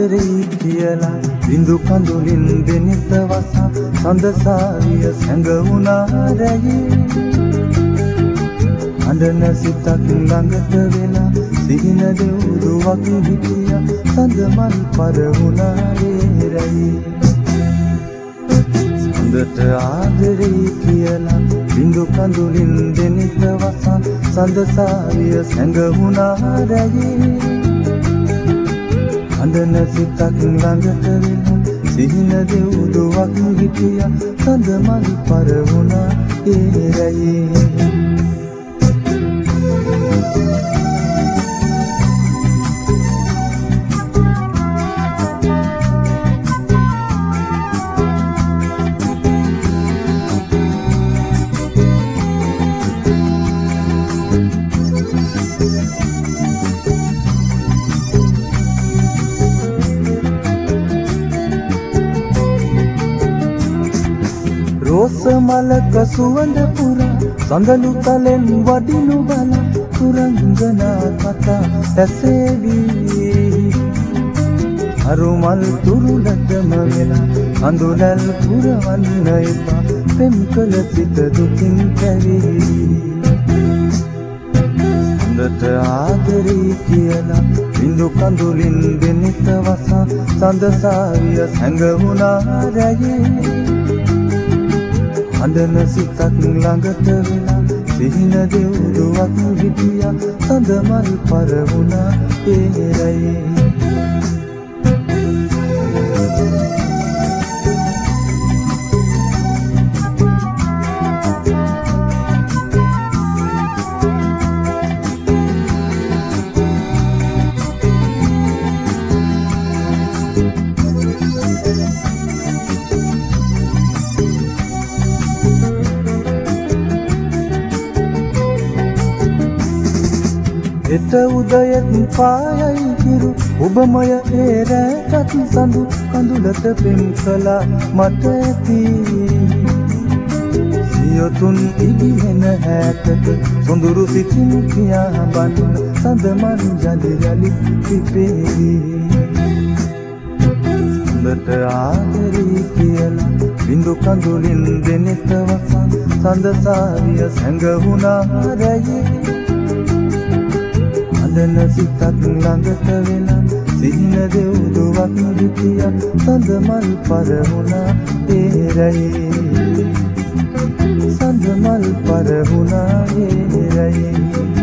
ආදරේ කියලා බිඳු කඳුලින් දෙනිත වසා සඳසාවිය සැඟවුණා රැයේ අඬන සිතක් ළඟට වෙලා සිහින දෙවුරුවක් හිටියා සඳ මල් පරවුණා රැයේ සඳට ආදරේ කියලා බිඳු කඳුලින් දෙනිත වසා සඳසාවිය සැඟවුණා රැයේ අඬන සිතක් ළඟට වෙලා සිහින දෙවුරුවක් හිටියා සඳ මල් පරවුණා රැයේ රෝස මලක සුවඳ පුරා සඳලු තලෙන් වඩිනු බල සුරංගනා කතා ඇසේවි අරුමල් තුරුලටම වෙලා අඳුලල් පුරවන්න එපා පෙම් කළ සිත දුකින් කැවි සඳට ආදරේ කියලා බිඳු කඳුලින් දෙනිත වසා සඳසාවිය සැඟවුණා රැයේ අඬන සිතක් ළඟට වෙලා සිහින දෙවුරුවක් හිටියා සඳ මල් පරවුණා රැයේ එත උදයත් පායයි කිරු ඔබමය රැටත් සඳු කඳුලට පෙම් කළා මට ඇති සියොතුන් ඉදිහෙන හැටට සොඳුරු සිතින් කියා බන්න සඳ මල් ජලි යලි පිපේවි සඳට ආදරේ කියලා බිඳු කඳුලින් දෙනෙත වසා සඳසාවිය සැඟවුණා රැයේ අඬන සිතක් ළඟට වෙලා සිහින දෙවුරුවක් හිටියා සඳ මල් පරවුණා රැයේ සඳ මල් පරවුණා රැයේ